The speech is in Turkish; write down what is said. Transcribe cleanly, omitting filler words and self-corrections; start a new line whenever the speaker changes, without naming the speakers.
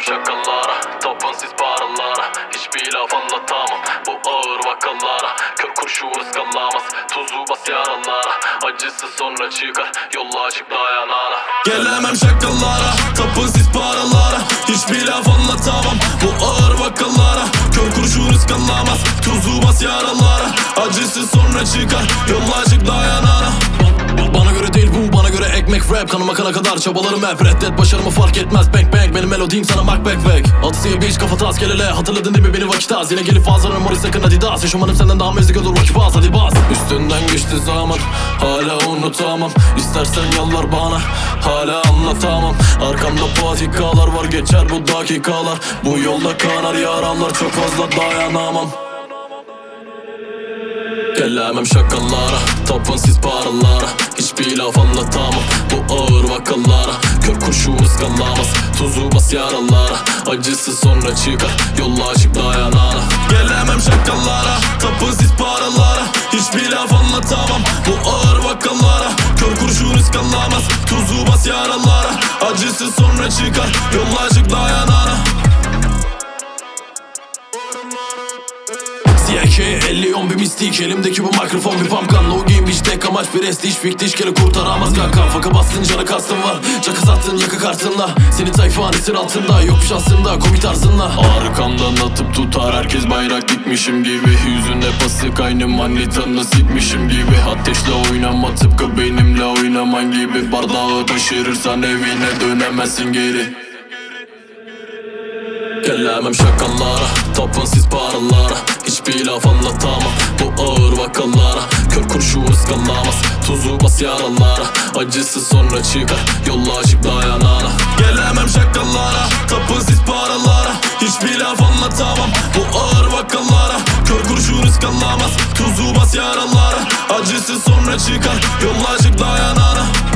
şakalara, tapın siz paralara. Hiçbir laf anlatamam bu ağır vakalara. Kör kurşun ıskalamaz, tuzu bas yaralara. Acısı sonra çıkar, yolla açık dayanana.
Gelemem şakalara, tapın siz paralara. Hiçbir laf anlatamam bu ağır vakalara. Kör kurşun ıskalamaz, tuzu bas yaralara. Acısı sonra çıkar, yolla açık dayanana. Bana göre değil bu, bana göre ekmek rap. Kanıma kana kadar çabalarım hep. Reddet başarımı fark etmez, bang bang. Benim melodiyim sana mak back back. Atısı bir iş kafa tas gelele. Hatırladın değil mi beni vakit az. Yine gelip fazla memory sakın Adidas. Yaşamanım senden daha mezlik olur vakit bas hadi bas. Üstünden geçti zaman, hala unutamam. İstersen yalvar bana, hala anlatamam. Arkamda patikalar var, geçer bu dakikalar. Bu yolda kanar yaralar, çok fazla dayanamam. Gelemem şakalara, tapın siz paralara. Hiçbir laf anlatamam bu ağır vakalara. Kör kurşun ıskalamaz, tuzu bas yaralara. Acısı sonra çıkar, yolla açık dayanana. Gelemem şakalara, tapın siz paralara. Hiçbir laf anlatamam bu ağır vakalara. Kör kurşun ıskalamaz, tuzu bas yaralara. Acısı sonra çıkar, yolla açık dayanana. CK 50 bir mistik, elimdeki bu mikrofon bir pumpgun. No game bitch, tek amaç bir estiş, fiktiş kere kurtaramaz kanka. Faka bastın canı kastın var, çakı sattın yaka kartınla. Seni tayfan esir altında, yokmuş aslında komik tarzınla. Arkamdan atıp tutar herkes bayrak dikmişim gibi. Yüzünde pasık aynı manitanı sikmişim gibi. Ateşle oynama tıpkı benimle oynaman gibi. Bardağı taşırırsan evine dönemezsin geri. Gelemem şakalara, tapın siz paralara. Hiçbir laf anlatamam bu ağır vakalara. Kör kurşun ıskalamaz, tuzu bas yaralara. Acısı sonra çıkar, yolla açık dayanana. Gelemem şakalara, tapın siz paralara. Hiçbir laf anlatamam bu ağır vakalara. Kör kurşun ıskalamaz, tuzu bas yaralara. Acısı sonra çıkar, yolla açık dayanana.